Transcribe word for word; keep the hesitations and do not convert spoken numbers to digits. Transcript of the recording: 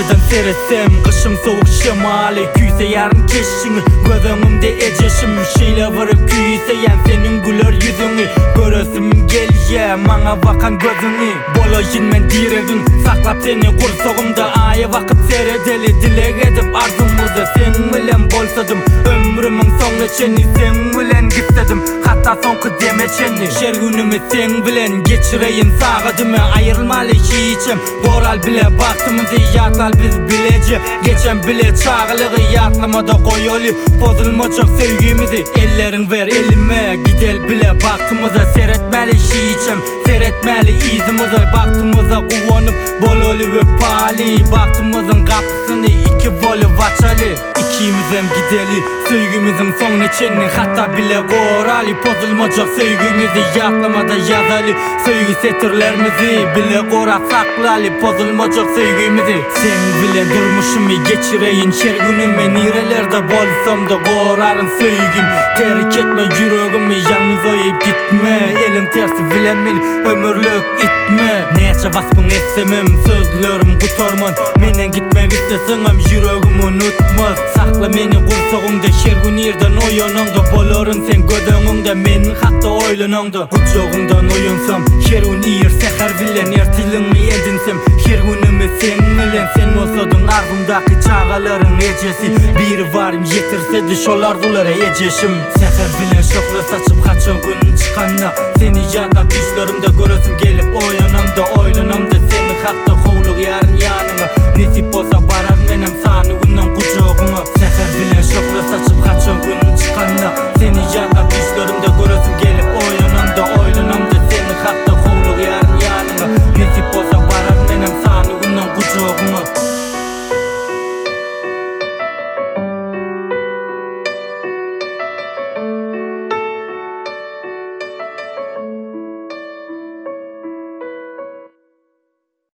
Aynadan seretsem kışın soğuk şemali Küyse yarın keşini gözümde eceşim Şeyle varıp küyseyen senin güler yüzünü Göresim gelye mana bakan gözünü Bolayın men diregin saklap seni kursoğumda Aya vakıp seyredeli dilek edip arzumuzu Sen bilen bolsadım ömrümün son geçeni Sen bilen gitsedim hatta son kıdemeçeni Şer günümü sen bilen geçireyim sağadıma Ayrılmalı hiçim Boral bile baktığımızı yatlar biz bilece Geçen bile çağlığı yatlamada koyoli Bozulmayacak sevgimizi ellerin ver elime Gidel bile baktığımıza seyretmeli hiçim Seyretmeli izimize baktığımıza kuvanıp Bololi ve pali Baktığımızın kapısını iki voli vaçali İkimizem gideli sevgimizin son neçeni Hatta bile korali Bozulmayacak sevgimizi yatlamada yazali Sevgi setirlerimizi bile kora saklali Bozulmayacak sevgimizi Sen bile durmuşumu geçireyin şer günüme Nerelerde bolsam da korarın sevgim Terk etme yüreğimi yalnız oyup gitme Elim tersi bilemil ömürlük itme Neyse vasfın etsemem sözlerim kutarman Menen gitmek istesem yüreğimi unutmaz Sakla beni kursoğumda şer gün yerden oyananda Boların sen gödönünde menin hatta oylananda Kucağından oyansam şer gün yer seher bilen ertilin edinsem Her günümü sen bilen sen olsadın arzumdaki çağaların ecesi Bir varım yetirsedi şol arzulara eceşim Seher bilen şokla saçıp kaçan gün çıkanla Seni yada düşlerimde göresim gelip oyanamda Oylanamda seni hatta kovluk yarın yanına Nesip olsa barar menem sani günden kucağıma